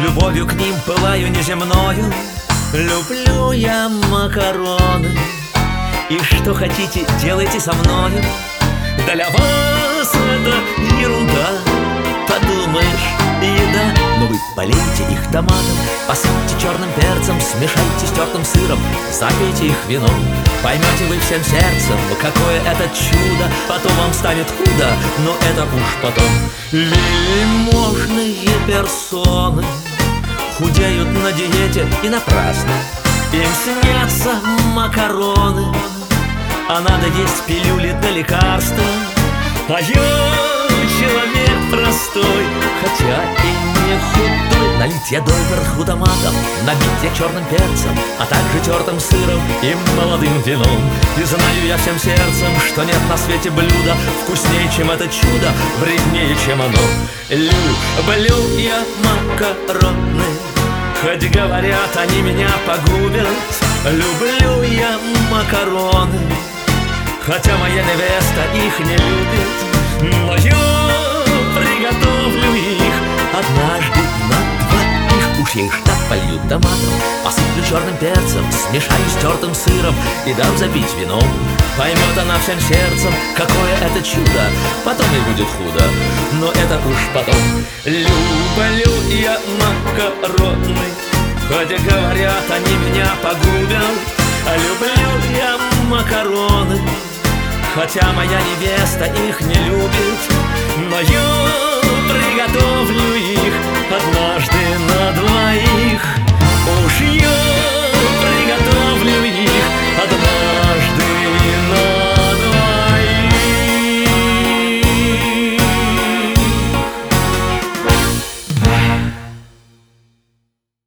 Любовью к ним пылаю неземною. Люблю я макароны, и что хотите, делайте со мною. Для вас это ерунда, подумаешь, еда. Но вы полейте их томатом, посыпьте черным перцем, смешайте с тертым сыром, запейте их вином. Поймете вы всем сердцем, какое это чудо. Потом вам станет худо, но это уж потом. Вельможные персоны худеют на диете и напрасно. Им снятся макароны, а надо есть пилюли для лекарства. А я человек простой, хотя и не худой. Налить я доверху томатом, набить я черным перцем, а также тертым сыром и молодым вином. И знаю я всем сердцем, что нет на свете блюда вкуснее, чем это чудо, вреднее, чем оно. Люблю я макароны, хоть говорят, они меня погубят. Люблю я макароны, хотя моя невеста их не любит. Но я приготовлю их однажды на двоих. Уж я их так полью томатом, посыплю черным перцем, смешаю с тертым сыром и дам запить вином. Поймет она всем сердцем, какое это чудо, потом и будет худо, но это уж потом. Люблю я макароны, хотя говорят, они меня погубят. Люблю я макароны, хотя моя невеста их не любит. Но я приготовлю их однажды на двоих. Уж я